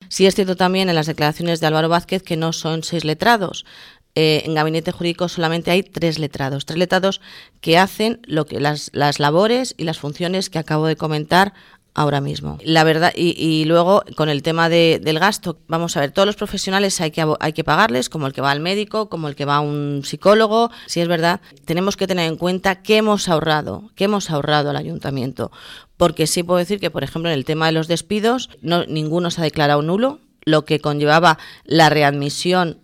Sí es cierto también en las declaraciones de Álvaro Vázquez que no son 6 letrados. En gabinete jurídico solamente hay 3 letrados que hacen lo que las labores y las funciones que acabo de comentar ahora mismo. La verdad, y luego con el tema del gasto, vamos a ver, todos los profesionales hay que pagarles, como el que va al médico, como el que va a un psicólogo. Si es verdad, tenemos que tener en cuenta qué hemos ahorrado al ayuntamiento, porque sí puedo decir que, por ejemplo, en el tema de los despidos, ninguno se ha declarado nulo, lo que conllevaba la readmisión